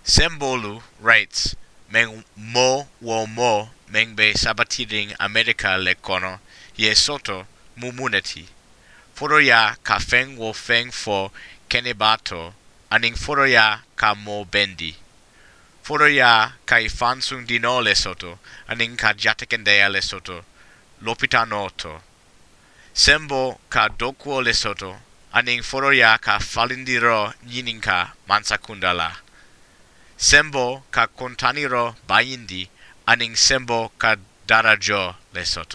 Sembolu writes, Meng mo wo mo meng be sabatiring America le kono ye soto mumuneti. Foroya ka feng wo feng fo kenebato aning foroya ka mo bendi. Foroya ka ifansung dino le soto aning ka jatekendea le soto lopitanoto. Sembo ka dokuo le soto aning foroya ka falindiro nyininka mansakundala. Sembo ka kontaniro bayindi aning sembo ka darajo le soto.